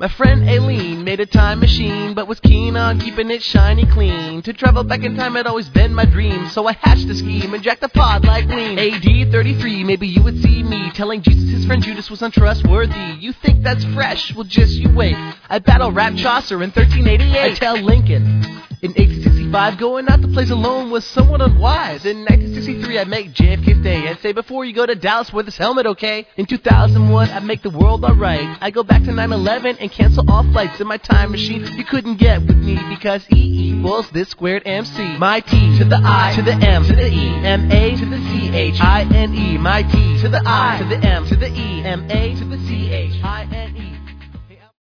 My friend Aileen made a time machine, but was keen on keeping it shiny clean. To travel back in time had always been my dream, so I hatched a scheme and jacked the pod like lean. AD 33, maybe you would see me telling Jesus his friend Judas was untrustworthy. You think that's fresh? Well, just you wait. I battle rap Chaucer in 1388. I tell Lincoln in 1865, going out to plays alone was somewhat unwise. In 1963, I make JFK stay and say, before you go to Dallas, wear this helmet, okay? In 2001, I make the world alright. I go back to 9/11 and cancel all flights in my time machine. You couldn't get with me because E equals this squared MC. My T to the I to the M to the E, M-A to the C-H-I-N-E. My T to the I to the M to the E, M-A to the C-H-I-N-E.